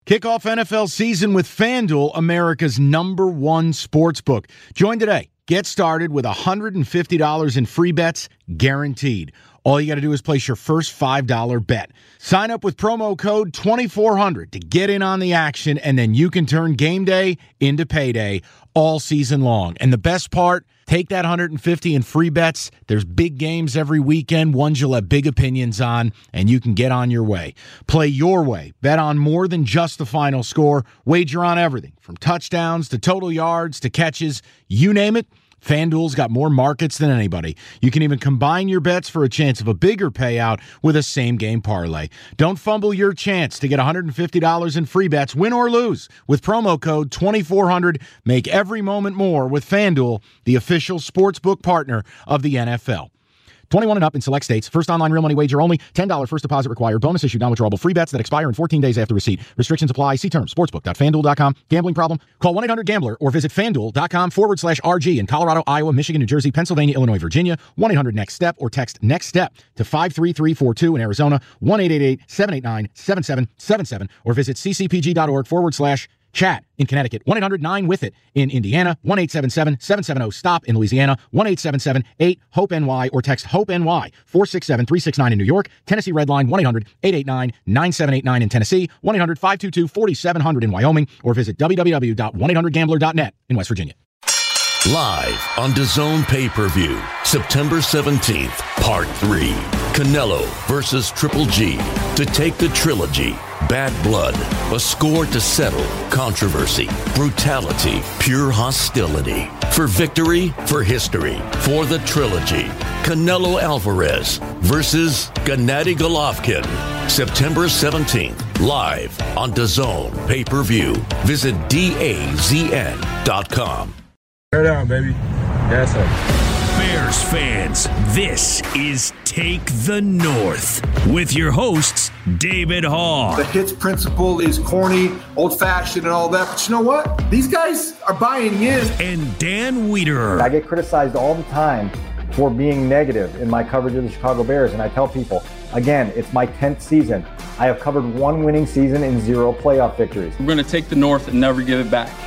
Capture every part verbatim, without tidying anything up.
Kick off N F L season with FanDuel, America's number one sports book. Join today. Get started with one hundred fifty dollars in free bets guaranteed. All you got to do is place your first five dollar bet. Sign up with promo code twenty-four hundred to get in on the action, and then you can turn game day into payday all season long. And the best part, take that one hundred fifty in free bets. There's big games every weekend, ones you'll have big opinions on, and you can get on your way. Play your way. Bet on more than just the final score. Wager on everything, from touchdowns to total yards to catches. You name it. FanDuel's got more markets than anybody. You can even combine your bets for a chance of a bigger payout with a same-game parlay. Don't fumble your chance to get one hundred fifty dollars in free bets, win or lose, with promo code twenty-four hundred. Make every moment more with FanDuel, the official sportsbook partner of the N F L. twenty-one and up in select states. First online real money wager only. ten dollars first deposit required. Bonus issued non-withdrawable free bets that expire in fourteen days after receipt. Restrictions apply. See terms. Sportsbook dot fan duel dot com. Gambling problem? Call one eight hundred gambler or visit FanDuel.com forward slash RG in Colorado, Iowa, Michigan, New Jersey, Pennsylvania, Illinois, Virginia. one eight hundred next step or text next step to five three three four two in Arizona. one eight eight eight seven eight nine seven seven seven seven or visit ccpg.org forward slash chat in Connecticut. one eight hundred nine with it in Indiana. one eight seven seven seven seven zero stop in Louisiana. one eight seven seven eight hope N Y or text hope N Y four six seven three six nine in New York. Tennessee Red Line one eight hundred eight eight nine nine seven eight nine in Tennessee. one eight hundred five two two four seven zero zero in Wyoming or visit w w w dot one eight hundred gambler dot net in West Virginia. Live on DAZN pay-per-view, September seventeenth, Part three. Canelo versus Triple G. To take the trilogy, Bad Blood, a score to settle, controversy, brutality, pure hostility. For victory, for history, for the trilogy. Canelo Alvarez versus Gennady Golovkin. September seventeenth, live on DAZN pay-per-view. Visit D A Z N dot com. Tear down, baby. Yes, sir. Bears fans, this is Take the North with your hosts, David Haugh. The hits principle is corny, old-fashioned, and all that. But you know what? These guys are buying in. And Dan Wiederer. I get criticized all the time for being negative in my coverage of the Chicago Bears. And I tell people, again, it's my tenth season. I have covered one winning season and zero playoff victories. We're going to take the North and never give it back.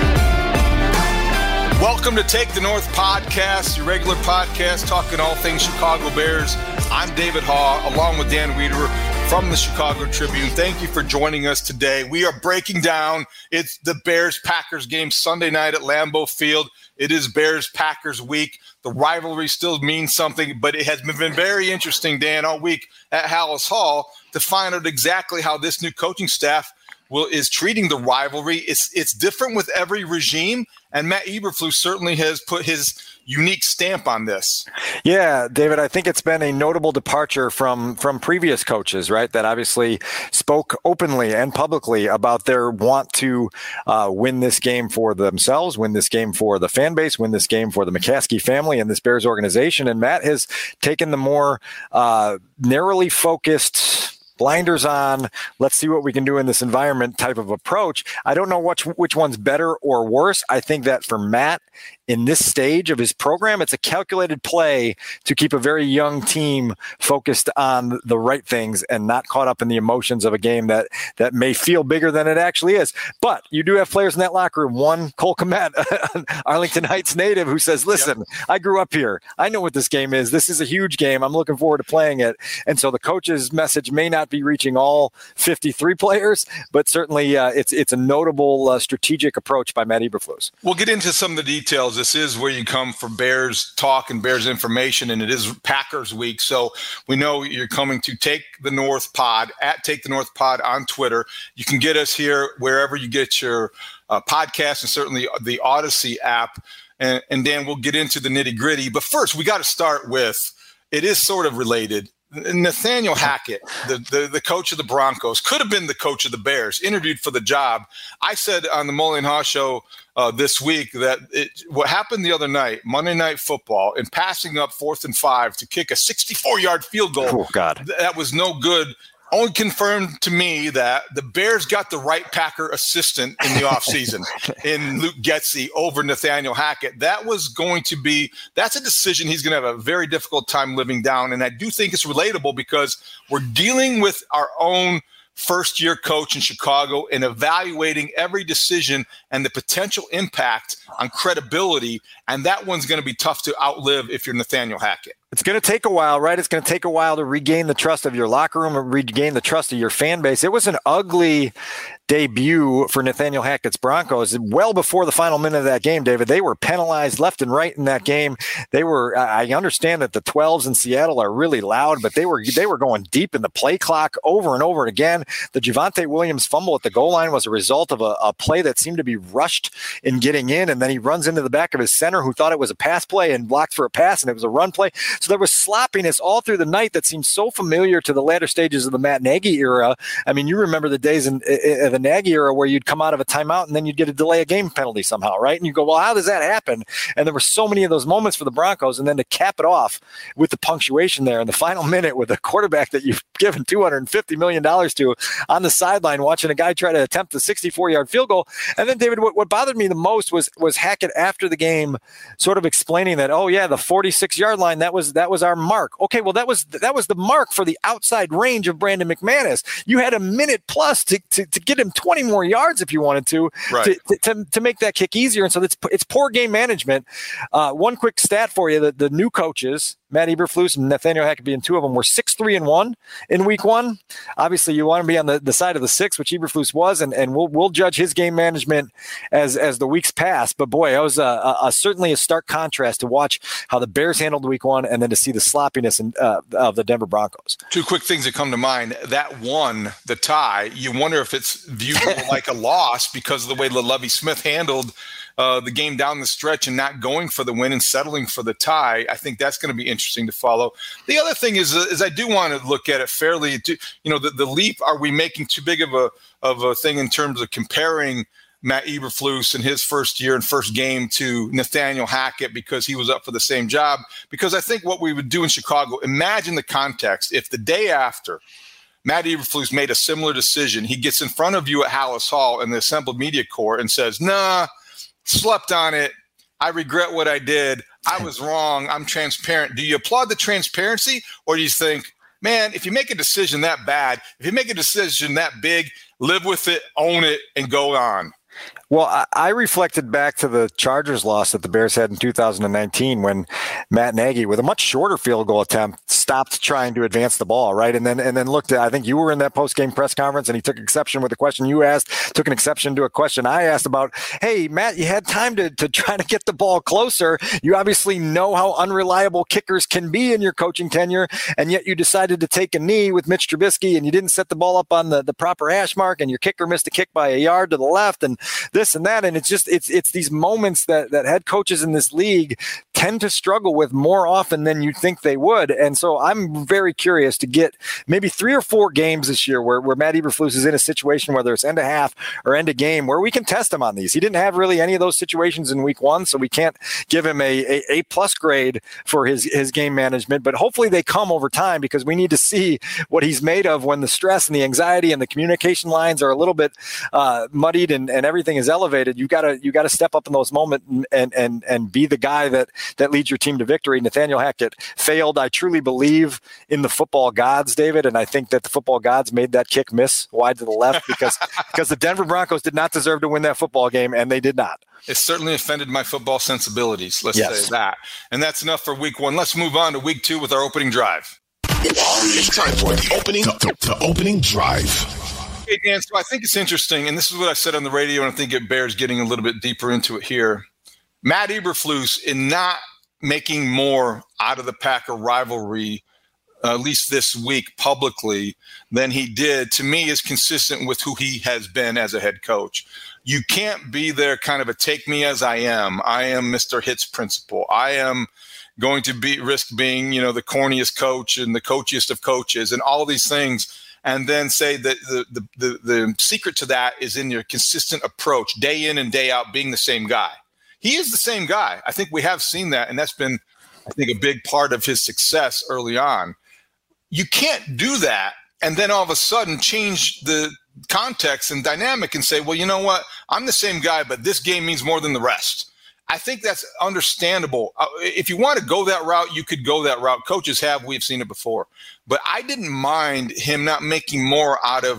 Welcome to Take the North podcast, your regular podcast talking all things Chicago Bears. I'm David Haugh, along with Dan Wiederer from the Chicago Tribune. Thank you for joining us today. We are breaking down, it's the Bears-Packers game Sunday night at Lambeau Field. It is Bears-Packers week. The rivalry still means something, but it has been very interesting, Dan, all week at Halas Hall to find out exactly how this new coaching staff will is treating the rivalry. It's it's different with every regime, and Matt Eberflus certainly has put his unique stamp on this. Yeah, David, I think it's been a notable departure from from previous coaches, right, that obviously spoke openly and publicly about their want to uh, win this game for themselves, win this game for the fan base, win this game for the McCaskey family and this Bears organization. And Matt has taken the more uh, narrowly focused, blinders on, let's see what we can do in this environment type of approach. I don't know which which one's better or worse. I think that for Matt, in this stage of his program, it's a calculated play to keep a very young team focused on the right things and not caught up in the emotions of a game that that may feel bigger than it actually is. But you do have players in that locker room. One, Cole Kmet, Arlington Heights native, who says, listen, yep. I grew up here. I know what this game is. This is a huge game. I'm looking forward to playing it. And so the coach's message may not be reaching all fifty-three players, but certainly uh, it's it's a notable uh, strategic approach by Matt Eberflus. We'll get into some of the details. This is where you come for Bears talk and Bears information, and it is Packers week. So we know you're coming to Take the North Pod, at Take the North Pod on Twitter. You can get us here wherever you get your uh, podcast, and certainly the Odyssey app. And, and Dan, we'll get into the nitty gritty. But first, we got to start with, it is sort of related. Nathaniel Hackett, the, the the coach of the Broncos, could have been the coach of the Bears, interviewed for the job. I said on the Mully and Haugh show uh, this week that it, what happened the other night, Monday Night Football, in passing up fourth and five to kick a sixty-four-yard field goal, oh, God. that was no good, only confirmed to me that the Bears got the right Packer assistant in the offseason in Luke Getsy over Nathaniel Hackett. That was going to be – that's a decision he's going to have a very difficult time living down, and I do think it's relatable because we're dealing with our own first-year coach in Chicago and evaluating every decision and the potential impact on credibility, and that one's going to be tough to outlive if you're Nathaniel Hackett. It's going to take a while, right? It's going to take a while to regain the trust of your locker room and regain the trust of your fan base. It was an ugly debut for Nathaniel Hackett's Broncos. Well before the final minute of that game, David, they were penalized left and right in that game. They were, I understand that the twelves in Seattle are really loud, but they were they were going deep in the play clock over and over again. The Javonte Williams fumble at the goal line was a result of a, a play that seemed to be rushed in getting in, and then he runs into the back of his center who thought it was a pass play and blocked for a pass, and it was a run play. So there was sloppiness all through the night that seemed so familiar to the latter stages of the Matt Nagy era. I mean, you remember the days in, in the Nagy era where you'd come out of a timeout and then you'd get a delay of game penalty somehow, right? And you go, well, how does that happen? And there were so many of those moments for the Broncos, and then to cap it off with the punctuation there in the final minute with a quarterback that you've given two hundred fifty million dollars to on the sideline watching a guy try to attempt a sixty-four-yard field goal. And then, David, what, what bothered me the most was was Hackett after the game sort of explaining that, oh, yeah, the forty-six-yard line, that was that was our mark. Okay, well, that was that was the mark for the outside range of Brandon McManus. You had a minute plus to, to, to get him twenty more yards if you wanted to, right. to, to, to make that kick easier. And so it's, it's poor game management. Uh, one quick stat for you, the, the new coaches, Matt Eberflus and Nathaniel Hackett being two of them, were six three and one in week one. Obviously, you want to be on the, the side of the six, which Eberflus was, and, and we'll we'll judge his game management as as the weeks pass. But boy, that was a, a, a certainly a stark contrast to watch how the Bears handled week one and then to see the sloppiness in, uh, of the Denver Broncos. Two quick things that come to mind. That one, the tie, you wonder if it's viewed like a loss because of the way Lovie Smith handled Uh, the game down the stretch and not going for the win and settling for the tie. I think that's going to be interesting to follow. The other thing is, uh, is I do want to look at it fairly. To, you know, the, the leap. Are we making too big of a of a thing in terms of comparing Matt Eberflus in his first year and first game to Nathaniel Hackett because he was up for the same job? Because I think what we would do in Chicago, imagine the context. If the day after Matt Eberflus made a similar decision, he gets in front of you at Hallis Hall and the assembled media corps and says, nah, slept on it. I regret what I did. I was wrong. I'm transparent. Do you applaud the transparency, or do you think, man, if you make a decision that bad, if you make a decision that big, live with it, own it, and go on? Well, I, I reflected back to the Chargers loss that the Bears had in two thousand nineteen when Matt Nagy, with a much shorter field goal attempt, stopped trying to advance the ball, right? And then and then looked at, I think you were in that post-game press conference, and he took exception with a question you asked, took an exception to a question I asked about, hey, Matt, you had time to, to try to get the ball closer. You obviously know how unreliable kickers can be in your coaching tenure, and yet you decided to take a knee with Mitch Trubisky, and you didn't set the ball up on the, the proper hash mark, and your kicker missed a kick by a yard to the left, and this and that. And it's just, it's it's these moments that, that head coaches in this league tend to struggle with more often than you think they would. And so I'm very curious to get maybe three or four games this year where, where Matt Eberflus is in a situation, whether it's end of half or end of game, where we can test him on these. He didn't have really any of those situations in week one, so we can't give him a, a, a plus grade for his, his game management, but hopefully they come over time, because we need to see what he's made of when the stress and the anxiety and the communication lines are a little bit uh, muddied and, and everything is elevated. You gotta you gotta step up in those moments and and and be the guy that that leads your team to victory. Nathaniel Hackett failed. I truly believe in the football gods, David, and I think that the football gods made that kick miss wide to the left because because the Denver Broncos did not deserve to win that football game, and they did not. It certainly offended my football sensibilities. Let's yes. say that. And that's enough for week one. Let's move on to week two with our opening drive. It's time for the opening the, the opening drive. Hey, Dan, so I think it's interesting, and this is what I said on the radio, and I think it bears getting a little bit deeper into it here. Matt Eberflus, in not making more out of the Packer rivalry, uh, at least this week publicly, than he did, to me is consistent with who he has been as a head coach. You can't be there kind of a take me as I am. I am Mister Hitz principle. I am going to be risk being, you know, the corniest coach and the coachiest of coaches and all these things. And then say that the, the, the, the secret to that is in your consistent approach, day in and day out, being the same guy. He is the same guy. I think we have seen that, and that's been, I think, a big part of his success early on. You can't do that and then all of a sudden change the context and dynamic and say, well, you know what? I'm the same guy, but this game means more than the rest. I think that's understandable. Uh, if you want to go that route, you could go that route. Coaches have. We've seen it before. But I didn't mind him not making more out of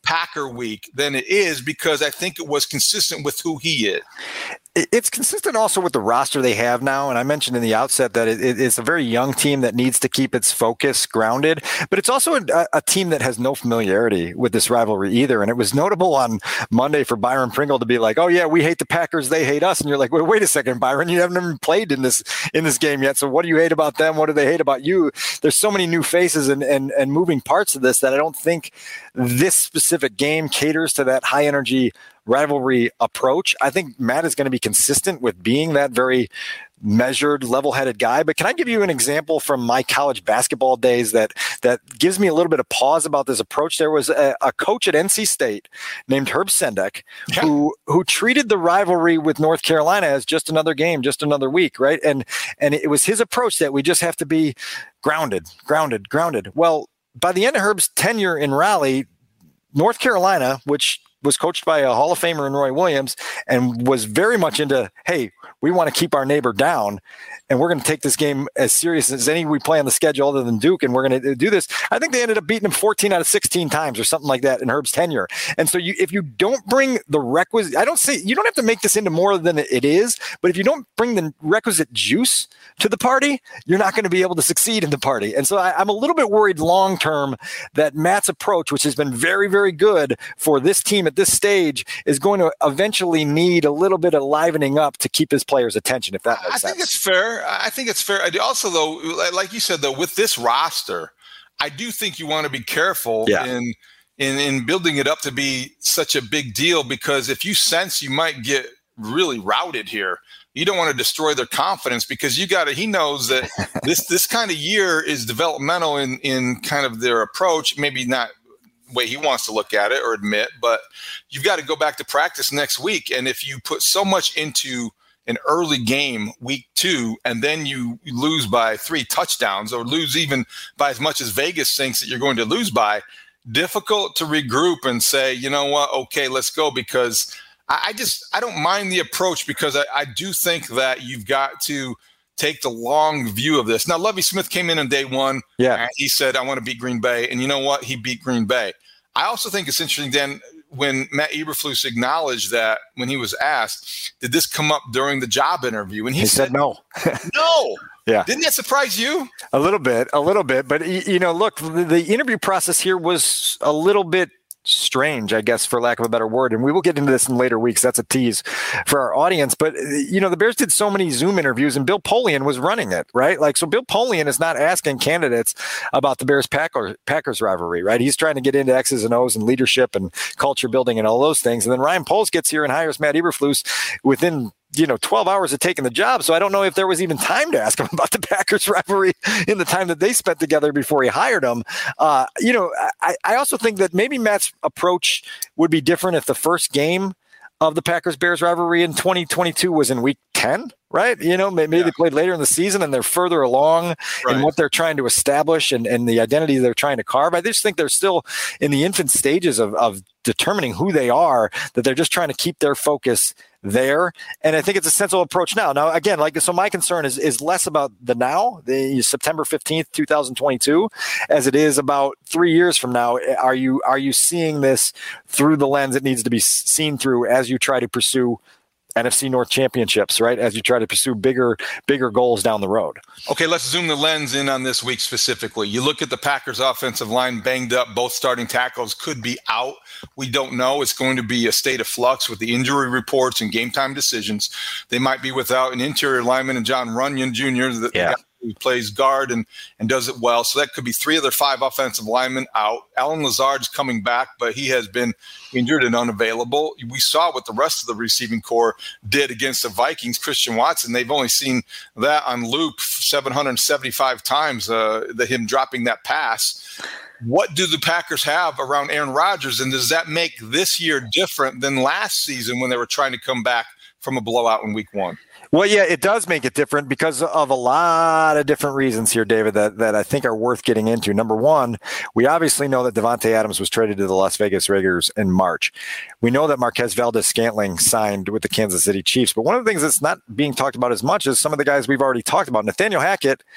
Packer week than it is because I think it was consistent with who he is. It's consistent also with the roster they have now. And I mentioned in the outset that it, it's a very young team that needs to keep its focus grounded, but it's also a, a team that has no familiarity with this rivalry either. And it was notable on Monday for Byron Pringle to be like, oh yeah, we hate the Packers, they hate us. And you're like, wait, wait a second, Byron, you haven't even played in this, in this game yet. So what do you hate about them? What do they hate about you? There's so many new faces and, and, and moving parts of this that I don't think this specific game caters to that high energy rivalry approach. I think Matt is going to be consistent with being that very measured, level-headed guy. But can I give you an example from my college basketball days that that gives me a little bit of pause about this approach? There was a, a coach at N C State named Herb Sendek yeah. who who treated the rivalry with North Carolina as just another game, just another week, right? And and it was his approach that we just have to be grounded, grounded, grounded. Well, by the end of Herb's tenure in Raleigh, North Carolina, which was coached by a Hall of Famer in Roy Williams and was very much into, hey, we want to keep our neighbor down and we're going to take this game as serious as any we play on the schedule other than Duke, and we're going to do this. I think they ended up beating him fourteen out of sixteen times or something like that in Herb's tenure. And so you, if you don't bring the requisite, I don't say, you don't have to make this into more than it is, but if you don't bring the requisite juice to the party, you're not going to be able to succeed in the party. And so I, I'm a little bit worried long-term that Matt's approach, which has been very, very good for this team at this stage, is going to eventually need a little bit of livening up to keep his players' attention, if that makes I sense. think it's fair. I think it's fair. Also, though, like you said, though, with this roster, I do think you want to be careful yeah. in, in in building it up to be such a big deal, because if you sense you might get really routed here, you don't want to destroy their confidence, because you got to, he knows that this this kind of year is developmental in in kind of their approach, maybe not the way he wants to look at it or admit, but you've got to go back to practice next week. And if you put so much into an early game, week two, and then you lose by three touchdowns or lose even by as much as Vegas thinks that you're going to lose by, difficult to regroup and say, you know what, okay, let's go. Because I just, I don't mind the approach, because I, I do think that you've got to take the long view of this. Now, Lovie Smith came in on day one. Yeah. And he said, I want to beat Green Bay. And you know what? He beat Green Bay. I also think it's interesting, Dan, when Matt Eberflus acknowledged that when he was asked, did this come up during the job interview? And he, he said, said no. No. Yeah. Didn't that surprise you? A little bit, a little bit. But, you know, look, the, the interview process here was a little bit strange, I guess, for lack of a better word. And we will get into this in later weeks. That's a tease for our audience. But, you know, the Bears did so many Zoom interviews and Bill Polian was running it, right? Like, so Bill Polian is not asking candidates about the Bears Packer, Packers rivalry, right? He's trying to get into X's and O's and leadership and culture building and all those things. And then Ryan Poles gets here and hires Matt Eberflus within, you know, twelve hours of taking the job. So I don't know if there was even time to ask him about the Packers rivalry in the time that they spent together before he hired him. Uh, you know, I, I also think that maybe Matt's approach would be different if the first game of the Packers-Bears rivalry in twenty twenty-two was in week ten, right? You know, maybe yeah. they played later in the season and they're further along right. in what they're trying to establish and, and the identity they're trying to carve. I just think they're still in the infant stages of, of determining who they are, that they're just trying to keep their focus there. And I think it's a sensible approach now. Now, again, like, so my concern is, is less about the now, the September fifteenth, twenty twenty-two, as it is about three years from now. Are you, are you seeing this through the lens it needs to be seen through as you try to pursue N F C North championships, right? As you try to pursue bigger, bigger goals down the road. Okay, let's zoom the lens in on this week specifically. You look at the Packers offensive line banged up. Both starting tackles could be out. We don't know. It's going to be a state of flux with the injury reports and game time decisions. They might be without an interior lineman and John Runyon Junior The, yeah. the guy who plays guard and, and does it well. So that could be three of their five offensive linemen out. Allen Lazard's coming back, but he has been injured and unavailable. We saw what the rest of the receiving core did against the Vikings. Christian Watson, they've only seen that on loop seven hundred seventy-five times, uh, the, him dropping that pass. What do the Packers have around Aaron Rodgers, and does that make this year different than last season when they were trying to come back from a blowout in week one? Well, yeah, it does make it different because of a lot of different reasons here, David, that, that I think are worth getting into. Number one, we obviously know that Devontae Adams was traded to the Las Vegas Raiders in March. We know that Marquez Valdes-Scantling signed with the Kansas City Chiefs. But one of the things that's not being talked about as much is some of the guys we've already talked about. Nathaniel Hackett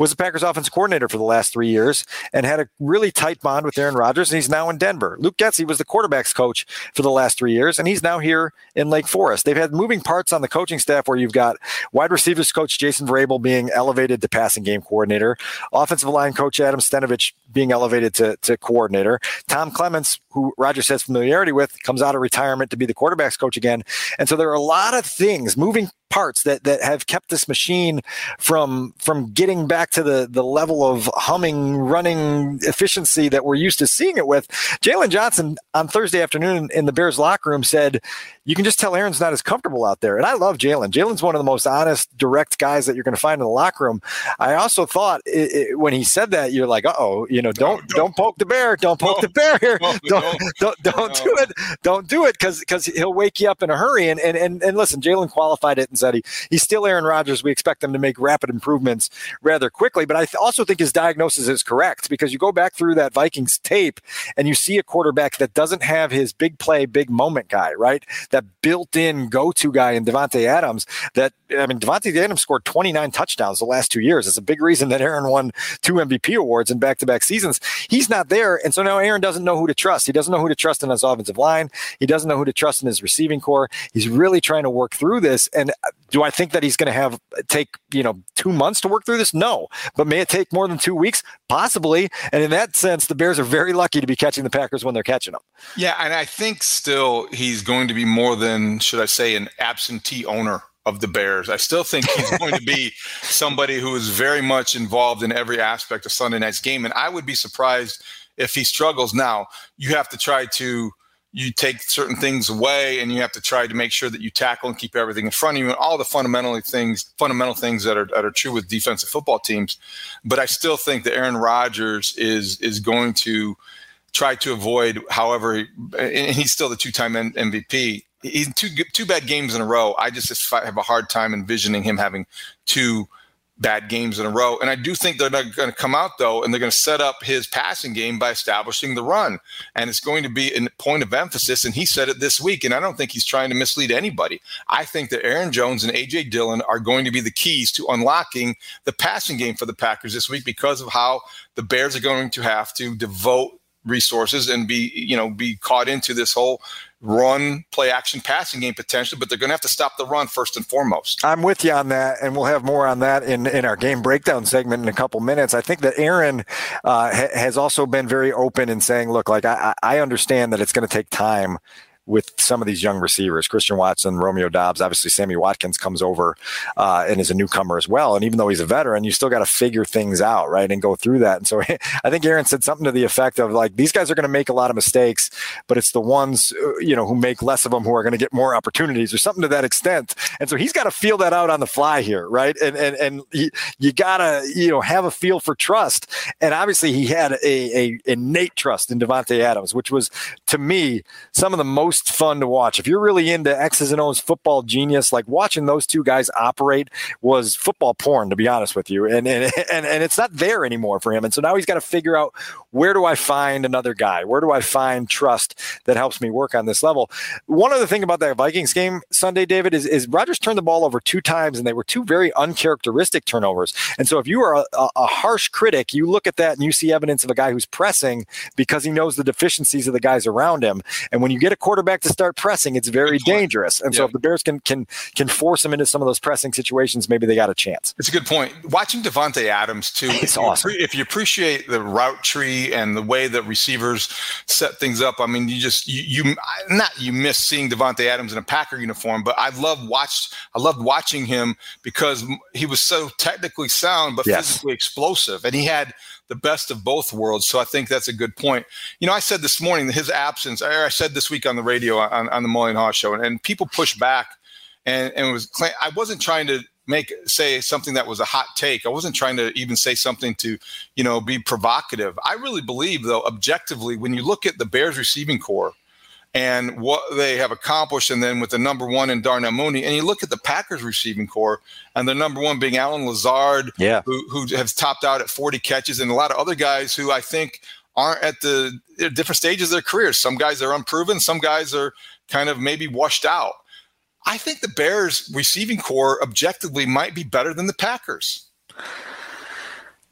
was the Packers offensive coordinator for the last three years and had a really tight bond with Aaron Rodgers, and he's now in Denver. Luke Getsy was the quarterback's coach for the last three years, and he's now here in Lake Forest. They've had moving parts on the coaching staff where you've got wide receivers coach Jason Vrabel being elevated to passing game coordinator, offensive line coach Adam Stenovich being elevated to, to coordinator, Tom Clements, who Rodgers has familiarity with, comes out of retirement to be the quarterback's coach again. And so there are a lot of things, moving parts that that have kept this machine from from getting back to the the level of humming, running efficiency that we're used to seeing it with. Jalen Johnson on Thursday afternoon in the Bears locker room said, you can just tell Aaron's not as comfortable out there. And I love Jalen. Jalen's one of the most honest, direct guys that you're going to find in the locker room. I also thought it, it, when he said that, you're like, uh-oh, you know, don't, no, don't, don't poke the bear. Don't poke no, the bear here. No, don't, no, don't, don't no. do it. Don't do it. Cause, cause he'll wake you up in a hurry. And, and, and, and listen, Jalen qualified it and said he, he's still Aaron Rodgers. We expect him to make rapid improvements rather quickly. But I th- also think his diagnosis is correct, because you go back through that Vikings tape and you see a quarterback that doesn't have his big play, big moment guy, right? That built-in go-to guy in Davante Adams. That I mean, Davante Adams scored twenty-nine touchdowns the last two years. It's a big reason that Aaron won two M V P awards in back-to-back seasons. He's not there, and so now Aaron doesn't know who to trust. He doesn't know who to trust in his offensive line. He doesn't know who to trust in his receiving core. He's really trying to work through this. And do I think that he's going to have take you know two months to work through this? No, but may it take more than two weeks? Possibly. And in that sense, the Bears are very lucky to be catching the Packers when they're catching them. Yeah, and I think still he's going to be more than, should I say, an absentee owner of the Bears. I still think he's going to be somebody who is very much involved in every aspect of Sunday night's game. And I would be surprised if he struggles. Now, you have to try to you take certain things away, and you have to try to make sure that you tackle and keep everything in front of you, and all the fundamental things, fundamental things that are that are true with defensive football teams. But I still think that Aaron Rodgers is is going to try to avoid, however, and he's still the two-time M V P. He's two two bad games in a row. I just have a hard time envisioning him having two bad games in a row. And I do think they're not going to come out, though, and they're going to set up his passing game by establishing the run. And it's going to be a point of emphasis. And he said it this week, and I don't think he's trying to mislead anybody. I think that Aaron Jones and A J Dillon are going to be the keys to unlocking the passing game for the Packers this week, because of how the Bears are going to have to devote resources and be, you know, be caught into this whole run, play action, passing game potentially, but they're going to have to stop the run first and foremost. I'm with you on that, and we'll have more on that in, in our game breakdown segment in a couple minutes. I think that Aaron uh, ha- has also been very open in saying, look, like I, I understand that it's going to take time with some of these young receivers, Christian Watson, Romeo Doubs, obviously Sammy Watkins comes over uh, and is a newcomer as well. And even though he's a veteran, you still got to figure things out, right, and go through that. And so I think Aaron said something to the effect of, like, these guys are going to make a lot of mistakes, but it's the ones, you know, who make less of them who are going to get more opportunities, or something to that extent. And so he's got to feel that out on the fly here, right? And and and he, you got to, you know, have a feel for trust. And obviously he had a, a innate trust in Davante Adams, which was, to me, some of the most fun to watch. If you're really into X's and O's football genius, like, watching those two guys operate was football porn, to be honest with you. And and and, and it's not there anymore for him. And so now he's got to figure out, where do I find another guy? Where do I find trust that helps me work on this level? One other thing about that Vikings game Sunday, David, is, is Rodgers turned the ball over two times, and they were two very uncharacteristic turnovers. And so if you are a, a, a harsh critic, you look at that and you see evidence of a guy who's pressing because he knows the deficiencies of the guys around him. And when you get a quarterback to start pressing, it's very dangerous. And yeah. so if the Bears can can can force them into some of those pressing situations, maybe they got a chance. It's a good point. Watching Davante Adams too, it's if awesome. You, if you appreciate the route tree and the way that receivers set things up, I mean, you just you, you not you miss seeing Davante Adams in a Packer uniform, but I love watched I loved watching him because he was so technically sound but yes. physically explosive, and he had the best of both worlds. So I think that's a good point. You know, I said this morning that his absence, I said this week on the radio on, on the Mully Haw show, and, and people pushed back, and, and it was, I wasn't trying to make, say something that was a hot take. I wasn't trying to even say something to, you know, be provocative. I really believe, though, objectively, when you look at the Bears receiving core and what they have accomplished, and then with the number one in Darnell Mooney, and you look at the Packers receiving core, and the number one being Allen Lazard, yeah. who, who has topped out at forty catches, and a lot of other guys who I think aren't at the different stages of their careers. Some guys are unproven. Some guys are kind of maybe washed out. I think the Bears receiving core objectively might be better than the Packers.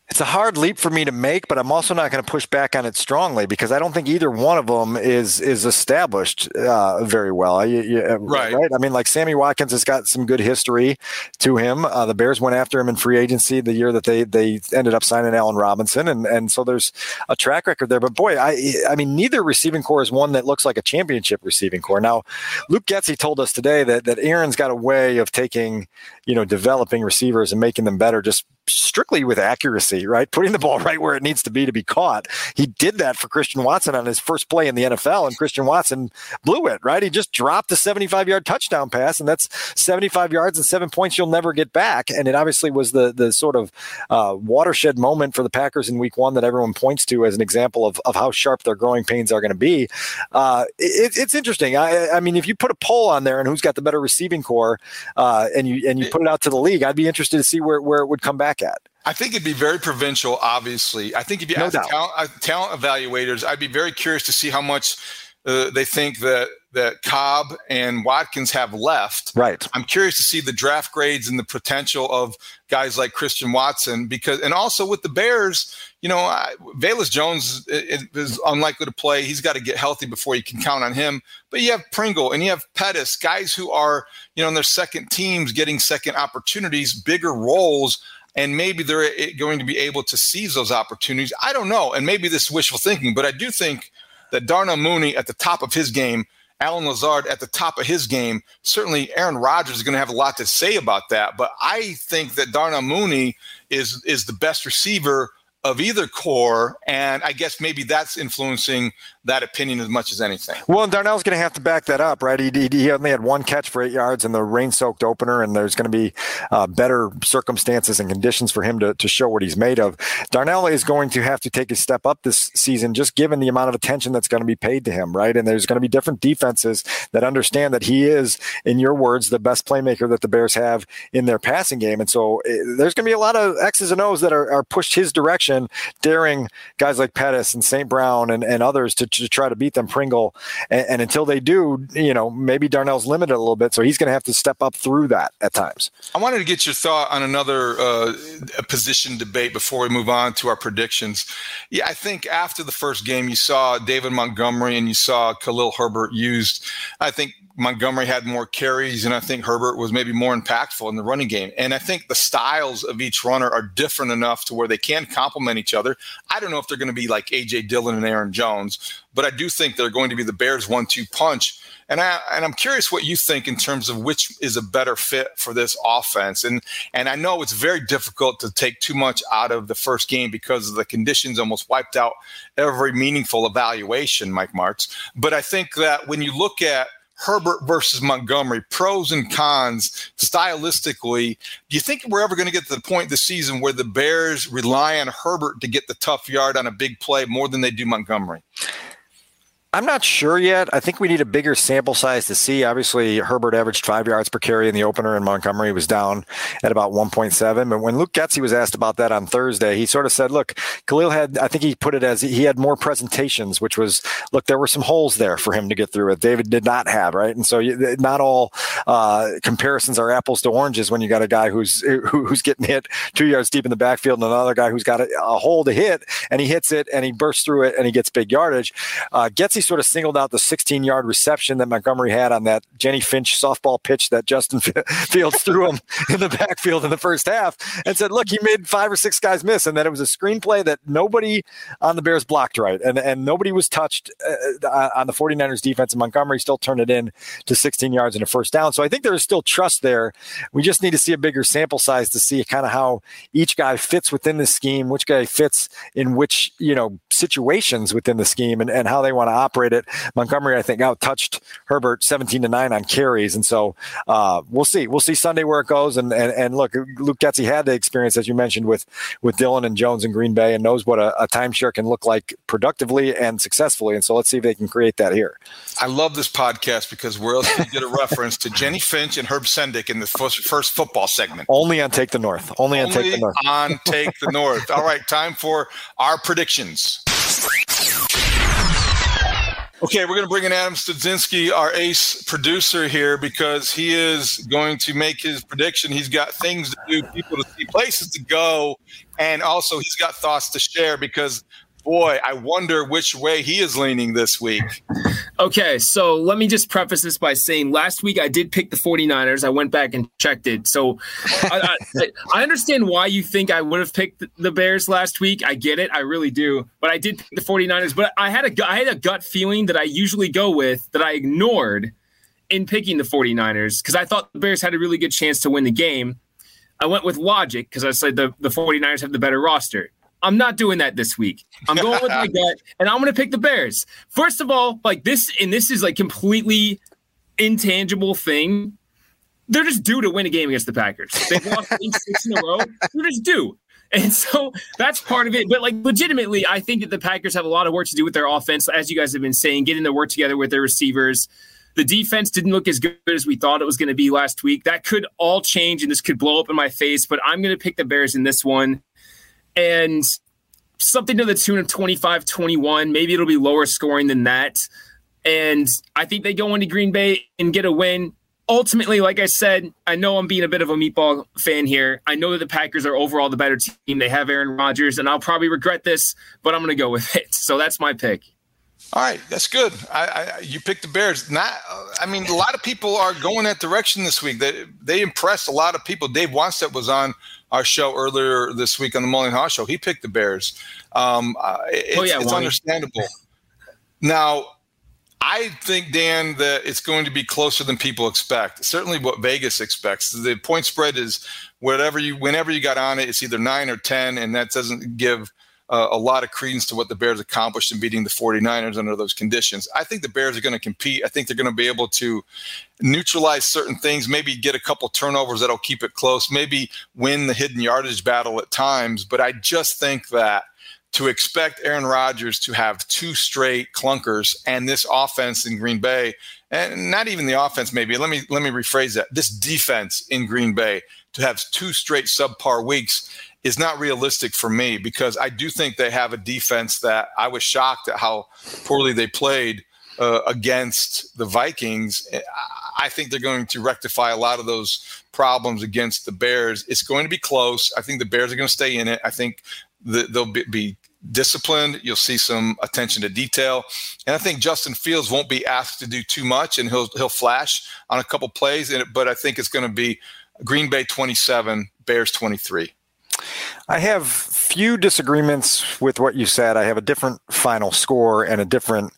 It's a hard leap for me to make, but I'm also not going to push back on it strongly because I don't think either one of them is is established uh, very well. You, you, right. right. I mean, like Sammy Watkins has got some good history to him. Uh, the Bears went after him in free agency the year that they they ended up signing Allen Robinson, and and so there's a track record there. But boy, I I mean, neither receiving core is one that looks like a championship receiving core. Now, Luke Getsy told us today that that Aaron's got a way of taking, you know, developing receivers and making them better just strictly with accuracy, right? Putting the ball right where it needs to be to be caught. He did that for Christian Watson on his first play in the N F L, and Christian Watson blew it, right? He just dropped a seventy-five-yard touchdown pass, and that's seventy-five yards and seven points you'll never get back. And it obviously was the the sort of uh, watershed moment for the Packers in week one that everyone points to as an example of, of how sharp their growing pains are going to be. Uh, it, it's interesting. I, I mean, if you put a poll on there and who's got the better receiving core, uh, and you and you put it out to the league, I'd be interested to see where, where it would come back at. I think it'd be very provincial, obviously. I think if you No ask talent, uh, talent evaluators, I'd be very curious to see how much uh, they think that that Cobb and Watkins have left. Right. I'm curious to see the draft grades and the potential of guys like Christian Watson, because, and also with the Bears, you know, I, Velus Jones is unlikely to play. He's got to get healthy before you can count on him. But you have Pringle and you have Pettis, guys who are, you know, in their second teams getting second opportunities, bigger roles. And maybe they're going to be able to seize those opportunities. I don't know. And maybe this is wishful thinking, but I do think that Darnell Mooney at the top of his game, Allen Lazard at the top of his game, certainly Aaron Rodgers is going to have a lot to say about that. But I think that Darnell Mooney is is the best receiver of either core, and I guess maybe that's influencing that opinion as much as anything. Well, and Darnell's going to have to back that up, right? He, he, he only had one catch for eight yards in the rain-soaked opener, and there's going to be uh, better circumstances and conditions for him to, to show what he's made of. Darnell is going to have to take a step up this season, just given the amount of attention that's going to be paid to him, right? And there's going to be different defenses that understand that he is, in your words, the best playmaker that the Bears have in their passing game. And so it, there's going to be a lot of X's and O's that are, are pushed his direction, daring guys like Pettis and Saint Brown and, and others to, to try to beat them, Pringle. And, and until they do, you know, maybe Darnell's limited a little bit, so he's going to have to step up through that at times. I wanted to get your thought on another uh, position debate before we move on to our predictions. Yeah, I think after the first game, you saw David Montgomery and you saw Khalil Herbert used. I think Montgomery had more carries, and I think Herbert was maybe more impactful in the running game. And I think the styles of each runner are different enough to where they can complement each other. I don't know if they're going to be like A J Dillon and Aaron Jones, but I do think they're going to be the Bears' one two punch. And, I, and I'm curious what you think in terms of which is a better fit for this offense. And, and I know it's very difficult to take too much out of the first game because of the conditions almost wiped out every meaningful evaluation, Mike Martz. But I think that when you look at Herbert versus Montgomery, pros and cons, stylistically, do you think we're ever going to get to the point this season where the Bears rely on Herbert to get the tough yard on a big play more than they do Montgomery? I'm not sure yet. I think we need a bigger sample size to see. Obviously, Herbert averaged five yards per carry in the opener, and Montgomery was down at about one point seven. But when Luke Getsy was asked about that on Thursday, he sort of said, look, Khalil had, I think he put it as he had more presentations, which was, look, there were some holes there for him to get through it. David did not have, right? And so you, not all uh, comparisons are apples to oranges when you got a guy who's who, who's getting hit two yards deep in the backfield and another guy who's got a, a hole to hit, and he hits it, and he bursts through it, and he gets big yardage. Uh, Getsy sort of singled out the sixteen-yard reception that Montgomery had on that Jenny Finch softball pitch that Justin Fields threw him in the backfield in the first half, and said, look, he made five or six guys miss, and that it was a screenplay that nobody on the Bears blocked right, and, and nobody was touched uh, on the 49ers defense, and Montgomery still turned it in to sixteen yards and a first down. So I think there's still trust there. We just need to see a bigger sample size to see kind of how each guy fits within the scheme, which guy fits in which, you know, situations within the scheme, and, and how they want to operate it. Montgomery, I think, out touched Herbert seventeen to nine on carries. And so uh, we'll see. We'll see Sunday where it goes. And and, and look, Luke Getsy had the experience, as you mentioned, with, with Dillon and Jones in Green Bay, and knows what a, a timeshare can look like productively and successfully. And so let's see if they can create that here. I love this podcast because where else can you get a reference to Jenny Finch and Herb Sendick in the first, first football segment? Only on Take the North. Only, Only on Take the North. on Take the North. All right, time for our predictions. Okay, we're going to bring in Adam Studzinski, our ace producer here, because he is going to make his prediction. He's got things to do, people to see, places to go, and also he's got thoughts to share because, boy, I wonder which way he is leaning this week. Okay, so let me just preface this by saying last week I did pick the 49ers. I went back and checked it. So I, I, I understand why you think I would have picked the Bears last week. I get it. I really do. But I did pick the 49ers. But I had a, I had a gut feeling that I usually go with that I ignored in picking the 49ers because I thought the Bears had a really good chance to win the game. I went with logic because I said the, the 49ers have the better roster. I'm not doing that this week. I'm going with my gut, and I'm going to pick the Bears. First of all, like this, and this is like completely intangible thing. They're just due to win a game against the Packers. They've lost eight, six in a row. They're just due. And so that's part of it. But like legitimately, I think that the Packers have a lot of work to do with their offense, as you guys have been saying, getting their work together with their receivers. The defense didn't look as good as we thought it was going to be last week. That could all change, and this could blow up in my face, but I'm going to pick the Bears in this one. And something to the tune of twenty-five twenty-one. Maybe it'll be lower scoring than that. And I think they go into Green Bay and get a win. Ultimately, like I said, I know I'm being a bit of a meatball fan here. I know that the Packers are overall the better team. They have Aaron Rodgers, and I'll probably regret this, but I'm going to go with it. So that's my pick. All right, that's good. I, I, you picked the Bears. Not, I mean, a lot of people are going that direction this week. They, they impressed a lot of people. Dave Wannstedt was on our show earlier this week on the Mullen Haw Show. He picked the Bears. Um, uh, it's, oh, yeah, it's understandable. Now, I think, Dan, that it's going to be closer than people expect. Certainly what Vegas expects. The point spread is whatever you, whenever you got on it, it's either nine or ten, and that doesn't give uh, a lot of credence to what the Bears accomplished in beating the 49ers under those conditions. I think the Bears are going to compete. I think they're going to be able to neutralize certain things, maybe get a couple turnovers that'll keep it close, maybe win the hidden yardage battle at times. But I just think that to expect Aaron Rodgers to have two straight clunkers and this offense in Green Bay, and not even the offense maybe, let me let me rephrase that, this defense in Green Bay to have two straight subpar weeks is not realistic for me, because I do think they have a defense that I was shocked at how poorly they played uh, against the Vikings. I think they're going to rectify a lot of those problems against the Bears. It's going to be close. I think the Bears are going to stay in it. I think the, they'll be, be disciplined. You'll see some attention to detail. And I think Justin Fields won't be asked to do too much, and he'll he'll flash on a couple plays in it, but I think it's going to be Green Bay twenty-seven, Bears twenty-three. I have few disagreements with what you said. I have a different final score and a different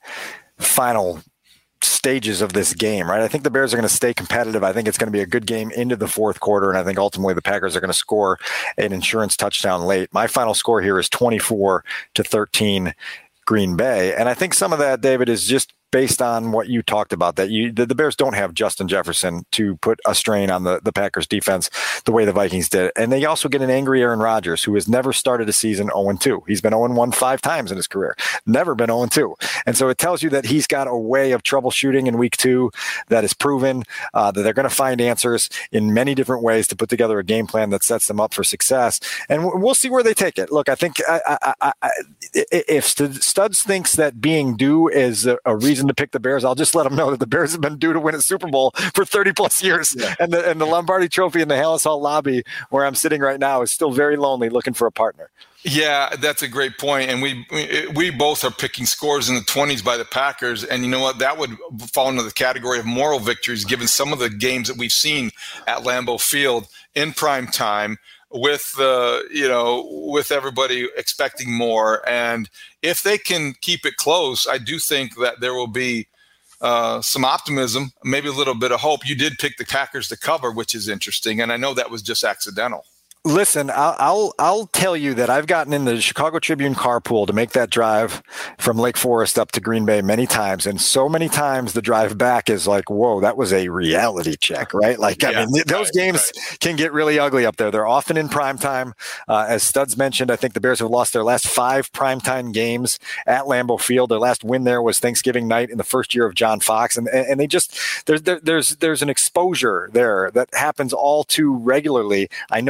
final stages of this game, right? I think the Bears are going to stay competitive. I think it's going to be a good game into the fourth quarter, and I think ultimately the Packers are going to score an insurance touchdown late. My final score here is twenty-four to thirteen Green Bay, and I think some of that, David, is just based on what you talked about, that you the, the Bears don't have Justin Jefferson to put a strain on the, the Packers defense the way the Vikings did. And they also get an angry Aaron Rodgers, who has never started a season oh and two. He's been oh and one five times in his career, never been oh and two. And so it tells you that he's got a way of troubleshooting in week two that is proven, uh, that they're going to find answers in many different ways to put together a game plan that sets them up for success. And we'll see where they take it. Look, I think I, I, I, I, if Studs thinks that being due is a, a reason to pick the Bears, I'll just let them know that the Bears have been due to win a Super Bowl for thirty plus years. Yeah. And the and the Lombardi Trophy in the Halas Hall lobby where I'm sitting right now is still very lonely looking for a partner. Yeah, that's a great point. And we, we we both are picking scores in the twenties by the Packers. And you know what? That would fall into the category of moral victories, given some of the games that we've seen at Lambeau Field in prime time, with uh, you know, with everybody expecting more. And if they can keep it close, I do think that there will be uh, some optimism, maybe a little bit of hope. You did pick the Packers to cover, which is interesting, and I know that was just accidental. Listen, I'll, I'll I'll tell you that I've gotten in the Chicago Tribune carpool to make that drive from Lake Forest up to Green Bay many times, and so many times the drive back is like, whoa, that was a reality check, right? Like, yeah, I mean, those right, games right. can get really ugly up there. They're often in prime time. Uh, as Studs mentioned, I think the Bears have lost their last five primetime games at Lambeau Field. Their last win there was Thanksgiving night in the first year of John Fox, and and they just there's there, there's there's an exposure there that happens all too regularly. I know this is an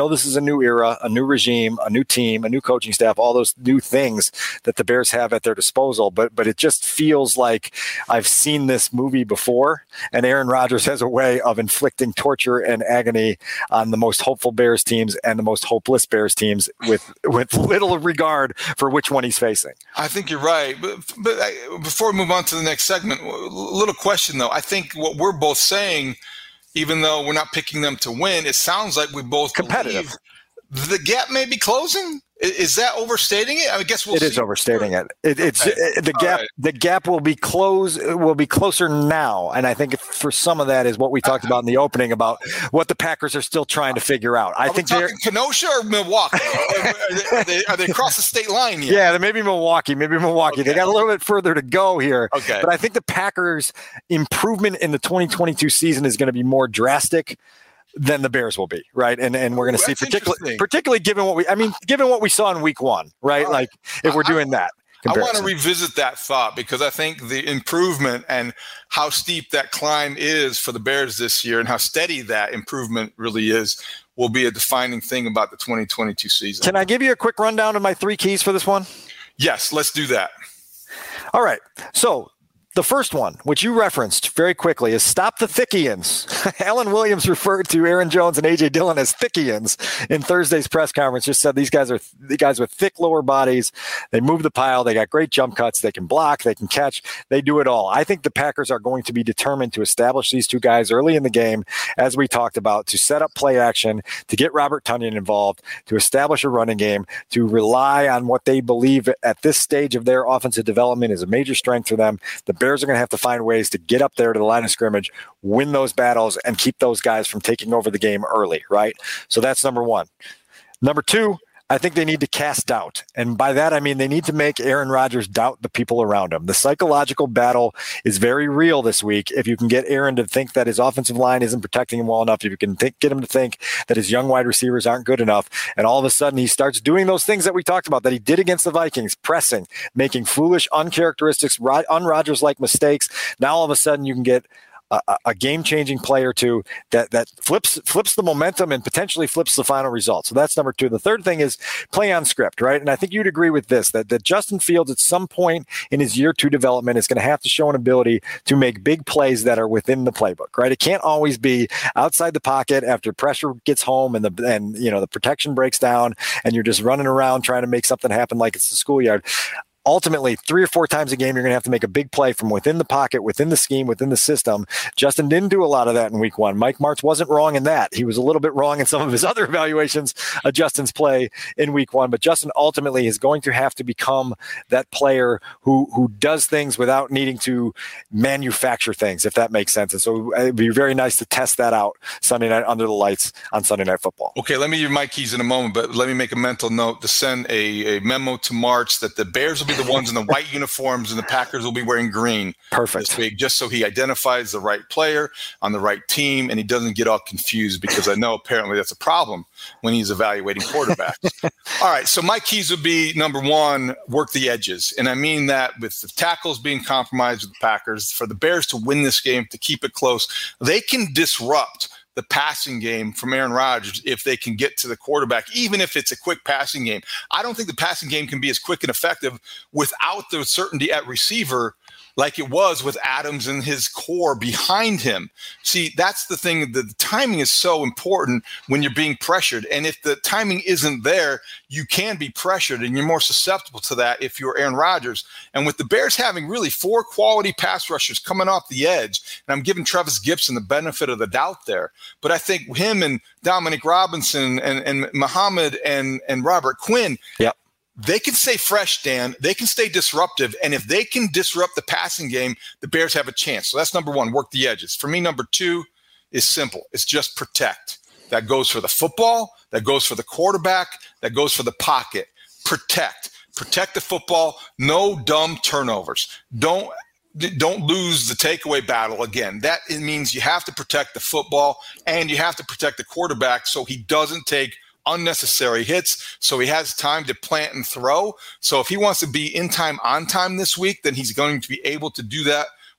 new era, a new regime, a new team, a new coaching staff, all those new things that the Bears have at their disposal. But but it just feels like I've seen this movie before, and Aaron Rodgers has a way of inflicting torture and agony on the most hopeful Bears teams and the most hopeless Bears teams with with little regard for which one he's facing. I think you're right. But, but I, before we move on to the next segment, a little question, though. I think what we're both saying, even though we're not picking them to win, it sounds like we both competitive. Believe the gap may be closing. Is that overstating it? I guess we'll it see. is overstating it. it it's okay. it, the gap. Right. The gap will be close. Will be closer now, and I think for some of that is what we talked about in the opening about what the Packers are still trying to figure out. I are think we they're talking Kenosha or Milwaukee. are, they, are, they, are they across the state line here? Yeah, maybe Milwaukee. Maybe Milwaukee. Okay. They got a little bit further to go here. Okay, but I think the Packers' improvement in the twenty twenty-two season is going to be more drastic than the Bears will be, right? And and we're going to see, particularly particularly given what we, I mean, given what we saw in week one, right? right. Like if we're doing that. I want to revisit that thought because I think the improvement and how steep that climb is for the Bears this year and how steady that improvement really is will be a defining thing about the twenty twenty-two season. Can I give you a quick rundown of my three keys for this one? Yes, let's do that. All right. So the first one, which you referenced very quickly, is stop the Thickians. Alan Williams referred to Aaron Jones and A J Dillon as Thickians in Thursday's press conference. Just said these guys are the guys with thick lower bodies. They move the pile. They got great jump cuts. They can block. They can catch. They do it all. I think the Packers are going to be determined to establish these two guys early in the game, as we talked about, to set up play action, to get Robert Tonyan involved, to establish a running game, to rely on what they believe at this stage of their offensive development is a major strength for them. The Bears are going to have to find ways to get up there to the line of scrimmage, win those battles, and keep those guys from taking over the game early, right? So that's number one. Number two, I think they need to cast doubt. And by that, I mean they need to make Aaron Rodgers doubt the people around him. The psychological battle is very real this week. If you can get Aaron to think that his offensive line isn't protecting him well enough, if you can think, get him to think that his young wide receivers aren't good enough, and all of a sudden he starts doing those things that we talked about, that he did against the Vikings, pressing, making foolish, uncharacteristic, un-Rodgers-like mistakes. Now all of a sudden you can get A, a game-changing play or two that that flips flips the momentum and potentially flips the final result. So that's number two. The third thing is play on script, right? And I think you'd agree with this, that, that Justin Fields at some point in his year two development is going to have to show an ability to make big plays that are within the playbook, right? It can't always be outside the pocket after pressure gets home and the and you know the protection breaks down and you're just running around trying to make something happen like it's the schoolyard. Ultimately, three or four times a game, you're going to have to make a big play from within the pocket, within the scheme, within the system. Justin didn't do a lot of that in week one. Mike Martz wasn't wrong in that. He was a little bit wrong in some of his other evaluations of Justin's play in week one. But Justin ultimately is going to have to become that player who who does things without needing to manufacture things, if that makes sense. And so it'd be very nice to test that out Sunday night under the lights on Sunday Night Football. Okay, let me give my keys in a moment, but let me make a mental note to send a, a memo to Martz that the Bears will be the ones in the white uniforms and the Packers will be wearing green. Perfect. This week, just so he identifies the right player on the right team and he doesn't get all confused, because I know apparently that's a problem when he's evaluating quarterbacks. All right, so my keys would be, number one, work the edges. And I mean that with the tackles being compromised with the Packers, for the Bears to win this game, to keep it close, they can disrupt the passing game from Aaron Rodgers if they can get to the quarterback, even if it's a quick passing game. I don't think the passing game can be as quick and effective without the certainty at receiver like it was with Adams and his core behind him. See, that's the thing. The, the timing is so important when you're being pressured. And if the timing isn't there, you can be pressured and you're more susceptible to that if you're Aaron Rodgers. And with the Bears having really four quality pass rushers coming off the edge, and I'm giving Travis Gibson the benefit of the doubt there, but I think him and Dominic Robinson and, and Muhammad and, and Robert Quinn, yep. They can stay fresh, Dan. They can stay disruptive. And if they can disrupt the passing game, the Bears have a chance. So that's number one, work the edges. For me, number two is simple. It's just protect. That goes for the football. That goes for the quarterback. That goes for the pocket. Protect. Protect the football. No dumb turnovers. Don't Don't lose the takeaway battle again. That it means you have to protect the football and you have to protect the quarterback so he doesn't take unnecessary hits, so he has time to plant and throw. So if he wants to be in time, on time this week, then he's going to be able to do that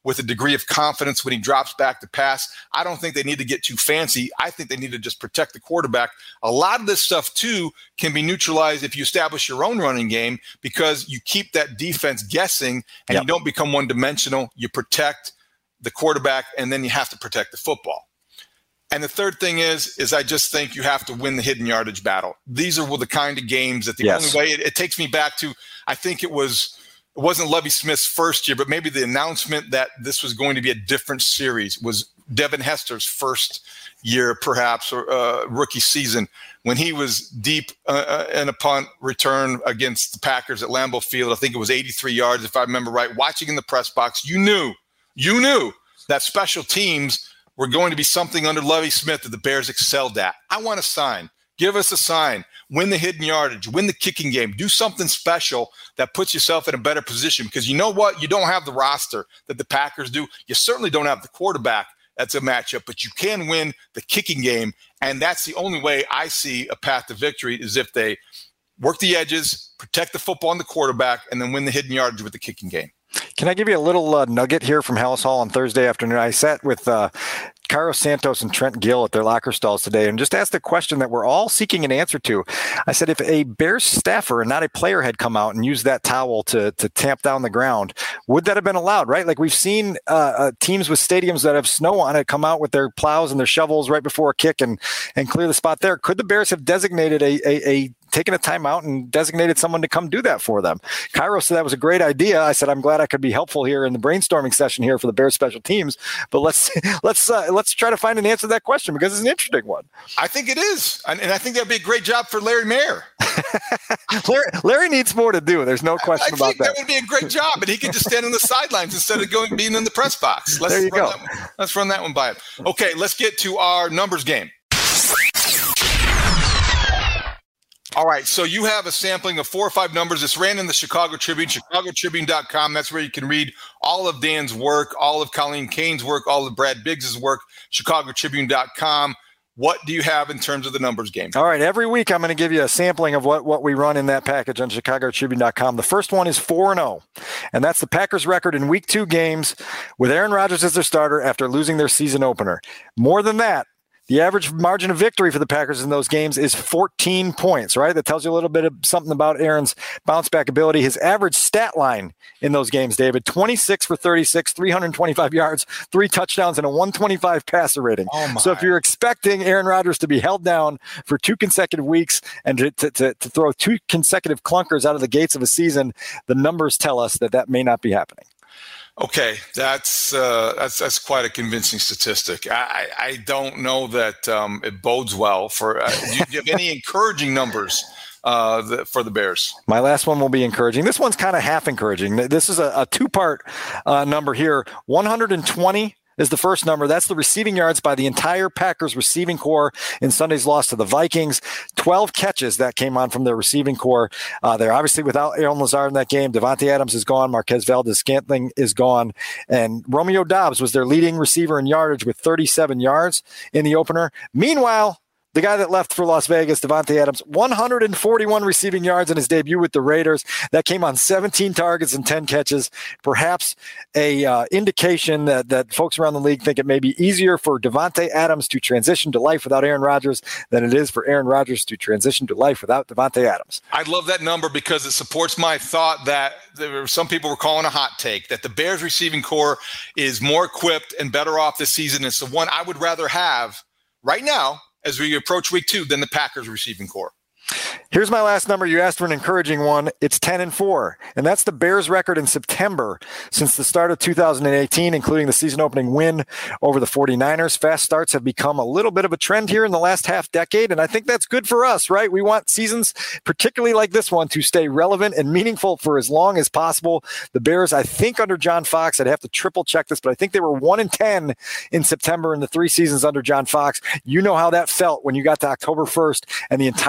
with a degree of confidence when he drops back to pass. I don't think they need to get too fancy. I think they need to just protect the quarterback. A lot of this stuff, too, can be neutralized if you establish your own running game because you keep that defense guessing and yep. you don't become one-dimensional. You protect the quarterback, and then you have to protect the football. And the third thing is, is I just think you have to win the hidden yardage battle. These are the kind of games that the yes. only way it, it takes me back to, I think it was, it wasn't Lovie Smith's first year, but maybe the announcement that this was going to be a different series was Devin Hester's first year, perhaps, or uh, rookie season, when he was deep uh, in a punt return against the Packers at Lambeau Field. I think it was eighty-three yards, if I remember right. Watching in the press box, you knew, you knew that special teams were going to be something under Lovie Smith that the Bears excelled at. I want a sign. Give us a sign. Win the hidden yardage. Win the kicking game. Do something special that puts yourself in a better position because you know what? You don't have the roster that the Packers do. You certainly don't have the quarterback that's a matchup, but you can win the kicking game, and that's the only way I see a path to victory is if they work the edges, protect the football and the quarterback, and then win the hidden yardage with the kicking game. Can I give you a little uh, nugget here from Hallis Hall on Thursday afternoon? I sat with uh, Cairo Santos and Trent Gill at their locker stalls today and just asked a question that we're all seeking an answer to. I said, if a Bears staffer and not a player had come out and used that towel to to tamp down the ground, would that have been allowed, right? Like we've seen uh, uh, teams with stadiums that have snow on it come out with their plows and their shovels right before a kick and, and clear the spot there. Could the Bears have designated a, a, a taken a timeout and designated someone to come do that for them? Cairo said that was a great idea. I said, I'm glad I could be helpful here in the brainstorming session here for the Bears special teams, but let's, let's, uh, let's try to find an answer to that question because it's an interesting one. I think it is. And, and I think that'd be a great job for Larry Mayer. Larry, Larry needs more to do. There's no question I, I about think that. That would be a great job, and he could just stand on the sidelines instead of going being in the press box. Let's there you run go. That one. Let's run that one by him. Okay, let's get to our numbers game. All right, so you have a sampling of four or five numbers. It's ran in the Chicago Tribune, chicago tribune dot com. That's where you can read all of Dan's work, all of Colleen Kane's work, all of Brad Biggs' work, chicago tribune dot com. What do you have in terms of the numbers game? All right, every week I'm going to give you a sampling of what, what we run in that package on chicago tribune dot com. The first one is four and oh, and that's the Packers' record in week two games with Aaron Rodgers as their starter after losing their season opener. More than that, the average margin of victory for the Packers in those games is fourteen points, right? That tells you a little bit of something about Aaron's bounce back ability. His average stat line in those games, David, twenty-six for thirty-six, three hundred twenty-five yards, three touchdowns, and a one twenty-five passer rating. Oh so if you're expecting Aaron Rodgers to be held down for two consecutive weeks and to, to, to, to throw two consecutive clunkers out of the gates of a season, the numbers tell us that that may not be happening. Okay, that's uh, that's that's quite a convincing statistic. I, I don't know that um, it bodes well for. Uh, do, you, do you have any encouraging numbers uh, the, for the Bears? My last one will be encouraging. This one's kind of half encouraging. This is a, a two-part uh, number here. one hundred twenty is the first number. That's the receiving yards by the entire Packers receiving core in Sunday's loss to the Vikings. twelve catches that came on from their receiving core. Uh, they're obviously without Aaron Lazard in that game. Devontae Adams is gone. Marquez Valdes-Scantling is gone. And Romeo Doubs was their leading receiver in yardage with thirty-seven yards in the opener. Meanwhile, the guy that left for Las Vegas, Devontae Adams, one hundred forty-one receiving yards in his debut with the Raiders. That came on seventeen targets and ten catches. Perhaps a uh, indication that, that folks around the league think it may be easier for Devontae Adams to transition to life without Aaron Rodgers than it is for Aaron Rodgers to transition to life without Devontae Adams. I love that number because it supports my thought that there were some people were calling a hot take, that the Bears receiving core is more equipped and better off this season. It's the one I would rather have right now as we approach week two than the Packers receiving core. Here's my last number. You asked for an encouraging one. It's ten and four, and that's the Bears record in September since the start of two thousand eighteen, including the season opening win over the forty-niners. Fast starts have become a little bit of a trend here in the last half decade, and I think that's good for us, right? We want seasons, particularly like this one, to stay relevant and meaningful for as long as possible. The Bears, I think under John Fox, I'd have to triple check this, but I think they were one and ten in September in the three seasons under John Fox. You know how that felt when you got to October first and the entire season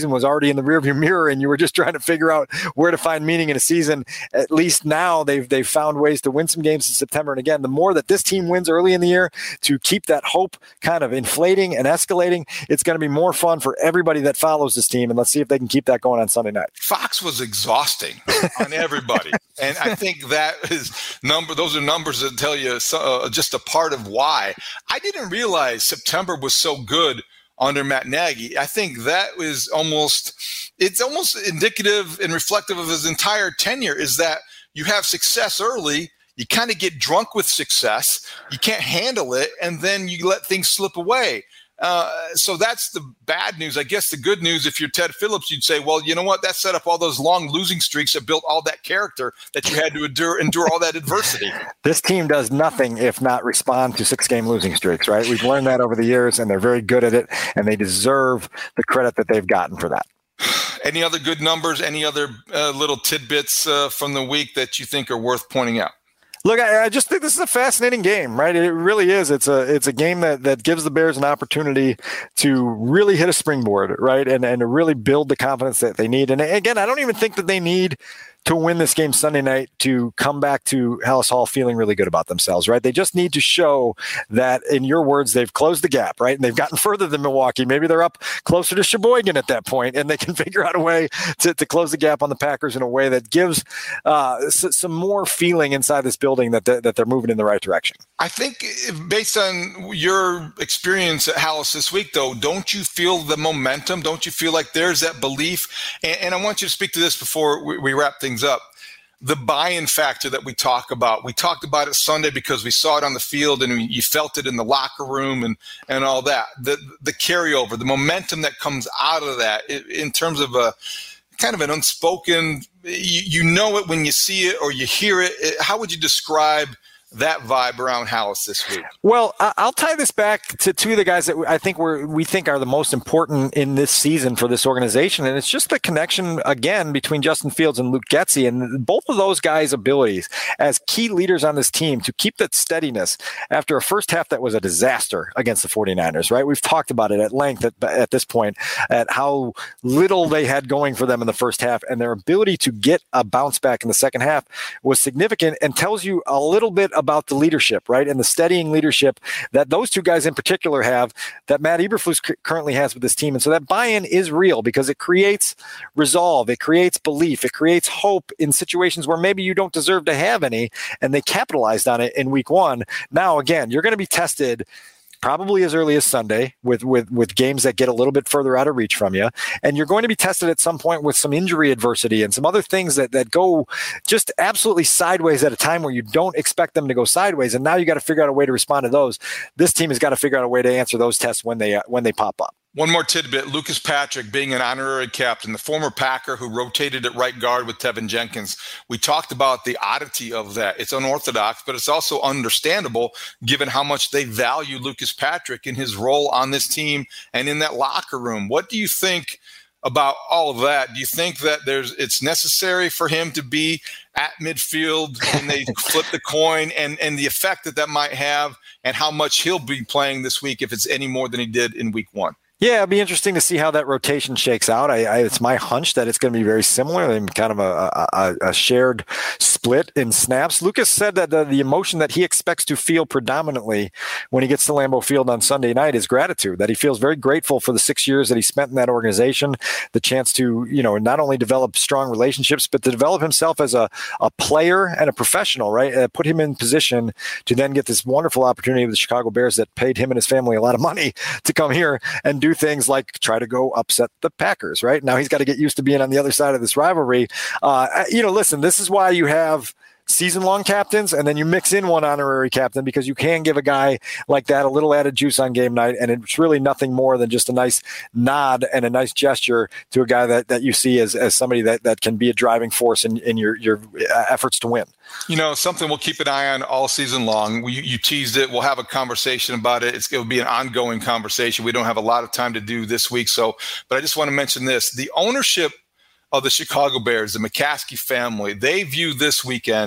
season was already in the rearview mirror and you were just trying to figure out where to find meaning in a season. At least now they've they've found ways to win some games in September. And again, the more that this team wins early in the year to keep that hope kind of inflating and escalating, it's going to be more fun for everybody that follows this team. And let's see if they can keep that going on Sunday night. Fox was exhausting on everybody. And I think that is number. Those are numbers that tell you uh, just a part of why. I didn't realize September was so good under Matt Nagy. I think that was almost, it's almost indicative and reflective of his entire tenure, is that you have success early, you kind of get drunk with success, you can't handle it, and then you let things slip away. Uh, so that's the bad news. I guess the good news, if you're Ted Phillips, you'd say, well, you know what? That set up all those long losing streaks that built all that character that you had to endure, endure all that adversity. This team does nothing if not respond to six-game losing streaks, right? We've learned that over the years, and they're very good at it, and they deserve the credit that they've gotten for that. Any other good numbers, any other uh, little tidbits uh, from the week that you think are worth pointing out? Look, I, I just think this is a fascinating game, right? It really is. It's a it's a game that, that gives the Bears an opportunity to really hit a springboard, right? And and to really build the confidence that they need. And again, I don't even think that they need to win this game Sunday night to come back to Halas Hall feeling really good about themselves, right? They just need to show that, in your words, they've closed the gap, right? And they've gotten further than Milwaukee. Maybe they're up closer to Sheboygan at that point, and they can figure out a way to, to close the gap on the Packers in a way that gives uh, s- some more feeling inside this building that, th- that they're moving in the right direction. I think based on your experience at Halas this week, though, don't you feel the momentum? Don't you feel like there's that belief? And, and I want you to speak to this before we, we wrap things up. The buy-in factor that we talk about. We talked about it Sunday because we saw it on the field and you felt it in the locker room and, and all that. The the carryover, the momentum that comes out of that in terms of a kind of an unspoken, you, you know it when you see it or you hear it. How would you describe that vibe around Halas this week? Well, I'll tie this back to two of the guys that I think we're, we think are the most important in this season for this organization. And it's just the connection, again, between Justin Fields and Luke Getsy. And both of those guys' abilities as key leaders on this team to keep that steadiness after a first half that was a disaster against the 49ers, right? We've talked about it at length at, at this point, at how little they had going for them in the first half. And their ability to get a bounce back in the second half was significant and tells you a little bit about the leadership, right? And the steadying leadership that those two guys in particular have, that Matt Eberflus c- currently has with this team. And so that buy-in is real because it creates resolve, it creates belief, it creates hope in situations where maybe you don't deserve to have any, and they capitalized on it in week one. Now, again, you're going to be tested probably as early as Sunday with, with, with games that get a little bit further out of reach from you. And you're going to be tested at some point with some injury adversity and some other things that, that go just absolutely sideways at a time where you don't expect them to go sideways. And now you got to figure out a way to respond to those. This team has got to figure out a way to answer those tests when they, uh, when they pop up. One more tidbit, Lucas Patrick being an honorary captain, the former Packer who rotated at right guard with Tevin Jenkins. We talked about the oddity of that. It's unorthodox, but it's also understandable given how much they value Lucas Patrick in his role on this team and in that locker room. What do you think about all of that? Do you think that there's it's necessary for him to be at midfield when they flip the coin, and, and the effect that that might have and how much he'll be playing this week if it's any more than he did in week one? Yeah, it'll be interesting to see how that rotation shakes out. I, I, it's my hunch that it's going to be very similar and kind of a, a, a shared split in snaps. Lucas said that the, the emotion that he expects to feel predominantly when he gets to Lambeau Field on Sunday night is gratitude, that he feels very grateful for the six years that he spent in that organization, the chance to, you know, not only develop strong relationships, but to develop himself as a, a player and a professional, right? Uh, put him in position to then get this wonderful opportunity with the Chicago Bears that paid him and his family a lot of money to come here and do do things like try to go upset the Packers, right? Now he's got to get used to being on the other side of this rivalry. Uh, you know, listen, this is why you have season-long captains, and then you mix in one honorary captain because you can give a guy like that a little added juice on game night, and it's really nothing more than just a nice nod and a nice gesture to a guy that, that you see as, as somebody that, that can be a driving force in, in your, your efforts to win. You know, something we'll keep an eye on all season long. We, you teased it. We'll have a conversation about it. It's, it'll be an ongoing conversation. We don't have a lot of time to do this week, so but I just want to mention this. The ownership of the Chicago Bears, the McCaskey family, they view this weekend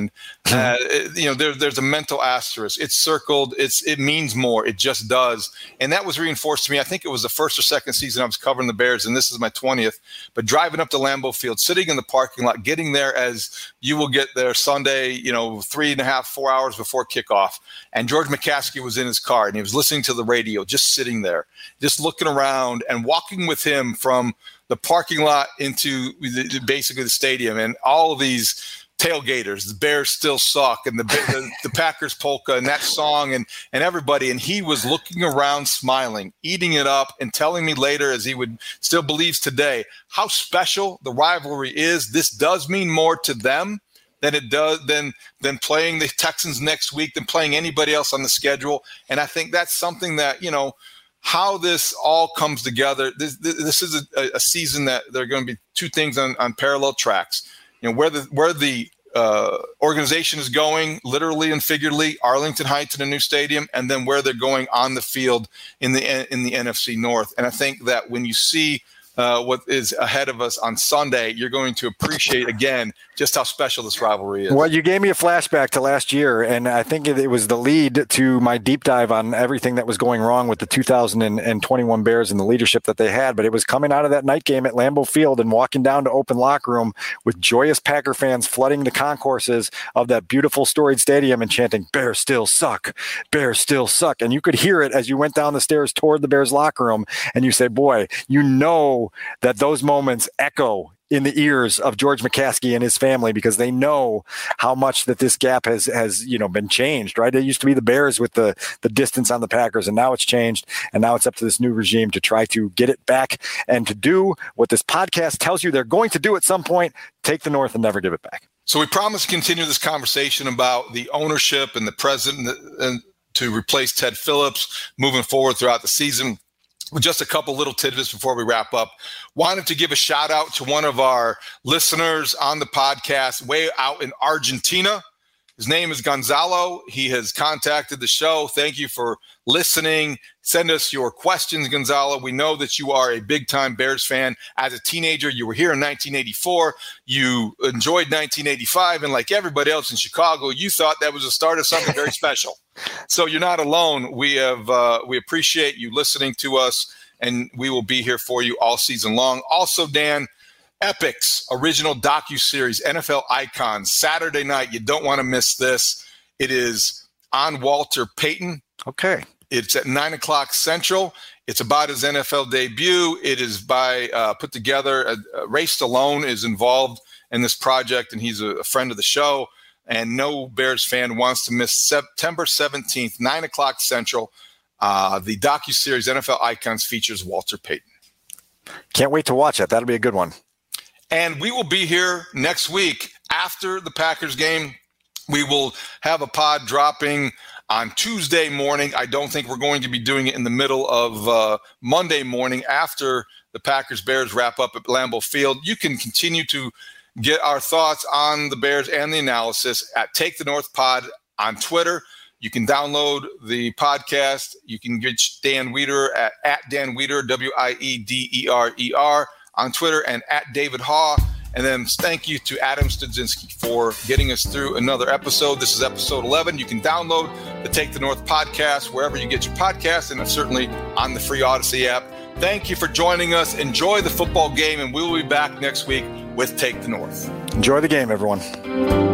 Uh, it, you know, there, there's a mental asterisk. It's circled. It's it means more. It just does. And that was reinforced to me. I think it was the first or second season I was covering the Bears, and this is my twentieth. But driving up to Lambeau Field, sitting in the parking lot, getting there as you will get there Sunday, you know, three and a half, four hours before kickoff. And George McCaskey was in his car, and he was listening to the radio, just sitting there, just looking around and walking with him from the parking lot into the, basically the stadium, and all of these tailgaters, the Bears still suck, and the, the the Packers polka, and that song, and and everybody, and he was looking around, smiling, eating it up, and telling me later, as he would still believes today, how special the rivalry is. This does mean more to them than it does than than playing the Texans next week, than playing anybody else on the schedule. And I think that's something that, you know, how this all comes together. This this is a, a season that there are going to be two things on, on parallel tracks. You know, where the where the uh, organization is going, literally and figuratively, Arlington Heights in a new stadium, and then where they're going on the field in the in the N F C North. And I think that when you see uh, what is ahead of us on Sunday, you're going to appreciate again just how special this rivalry is. Well, you gave me a flashback to last year, and I think it was the lead to my deep dive on everything that was going wrong with the two thousand twenty-one Bears and the leadership that they had. But it was coming out of that night game at Lambeau Field and walking down to open locker room with joyous Packer fans flooding the concourses of that beautiful storied stadium and chanting, "Bears still suck, Bears still suck." And you could hear it as you went down the stairs toward the Bears locker room, and you say, boy, you know that those moments echo in the ears of George McCaskey and his family, because they know how much that this gap has, has, you know, been changed, right? It used to be the Bears with the, the distance on the Packers, and now it's changed. And now it's up to this new regime to try to get it back and to do what this podcast tells you they're going to do at some point: take the North and never give it back. So we promise to continue this conversation about the ownership and the president and to replace Ted Phillips moving forward throughout the season. With just a couple little tidbits before we wrap up, wanted to give a shout out to one of our listeners on the podcast way out in Argentina. His name is Gonzalo. He has contacted the show. Thank you for listening. Send us your questions, Gonzalo. We know that you are a big-time Bears fan. As a teenager, you were here in nineteen eighty-four. You enjoyed nineteen eighty-five, and like everybody else in Chicago, you thought that was the start of something very special. So you're not alone. We have uh, we appreciate you listening to us, and we will be here for you all season long. Also, Dan, Epix original docuseries, N F L Icons, Saturday night. You don't want to miss this. It is on Walter Payton. Okay. It's at nine o'clock Central. It's about his N F L debut. It is by uh, put together. Uh, Ray Stallone is involved in this project, and he's a, a friend of the show. And no Bears fan wants to miss September seventeenth, nine o'clock Central. Uh, the docuseries N F L Icons features Walter Payton. Can't wait to watch it. That'll be a good one. And we will be here next week after the Packers game. We will have a pod dropping on Tuesday morning. I don't think we're going to be doing it in the middle of uh, Monday morning after the Packers-Bears wrap up at Lambeau Field. You can continue to get our thoughts on the Bears and the analysis at Take the North Pod on Twitter. You can download the podcast. You can get Dan Wiederer at, at Dan Wiederer, W I E D E R E R, on Twitter, and at David Haw. And then thank you to Adam Studzinski for getting us through another episode. This is episode eleven. You can download the Take the North podcast wherever you get your podcasts, and certainly on the free Odyssey app. Thank you for joining us. Enjoy the football game, and we will be back next week with Take the North. Enjoy the game, everyone.